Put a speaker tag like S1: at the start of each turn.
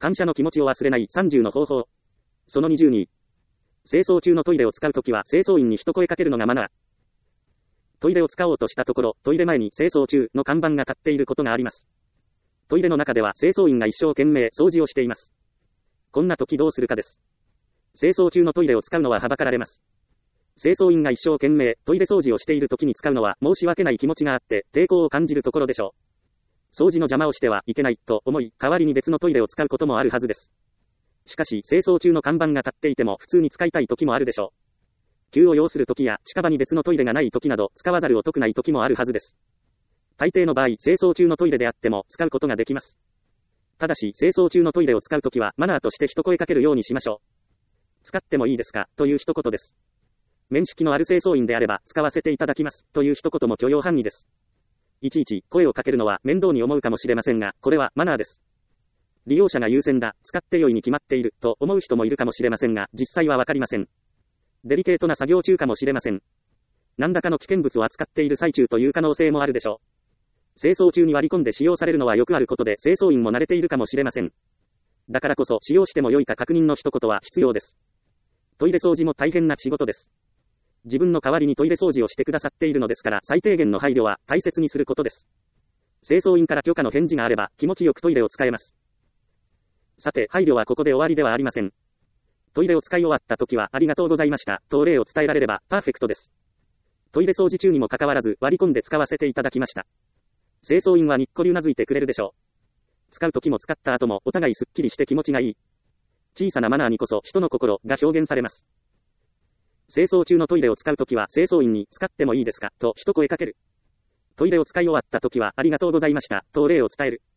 S1: 感謝の気持ちを忘れない30の方法。その22。清掃中のトイレを使うときは清掃員に一声かけるのがマナー。トイレを使おうとしたところ、トイレ前に清掃中の看板が立っていることがあります。トイレの中では清掃員が一生懸命掃除をしています。こんな時どうするかです。清掃中のトイレを使うのははばかられます。清掃員が一生懸命トイレ掃除をしている時に使うのは申し訳ない気持ちがあって抵抗を感じるところでしょう。掃除の邪魔をしてはいけないと思い、代わりに別のトイレを使うこともあるはずです。しかし、清掃中の看板が立っていても普通に使いたい時もあるでしょう。急を要する時や近場に別のトイレがない時など使わざるを得ない時もあるはずです。大抵の場合、清掃中のトイレであっても使うことができます。ただし、清掃中のトイレを使うときはマナーとして一声かけるようにしましょう。使ってもいいですかという一言です。面識のある清掃員であれば使わせていただきますという一言も許容範囲です。いちいち声をかけるのは面倒に思うかもしれませんが、これはマナーです。利用者が優先だ、使って良いに決まっていると思う人もいるかもしれませんが、実際はわかりません。デリケートな作業中かもしれません。何らかの危険物を扱っている最中という可能性もあるでしょう。清掃中に割り込んで使用されるのはよくあることで清掃員も慣れているかもしれません。だからこそ使用しても良いか確認の一言は必要です。トイレ掃除も大変な仕事です。自分の代わりにトイレ掃除をしてくださっているのですから最低限の配慮は大切にすることです。清掃員から許可の返事があれば気持ちよくトイレを使えます。さて、配慮はここで終わりではありません。トイレを使い終わった時はありがとうございましたとお礼を伝えられればパーフェクトです。トイレ掃除中にもかかわらず割り込んで使わせていただきました。清掃員はにっこりうなずいてくれるでしょう。使う時も使った後もお互いすっきりして気持ちがいい。小さなマナーにこそ人の心が表現されます。清掃中のトイレを使うときは清掃員に使ってもいいですかと一声かける。トイレを使い終わったときはありがとうございましたとお礼を伝える。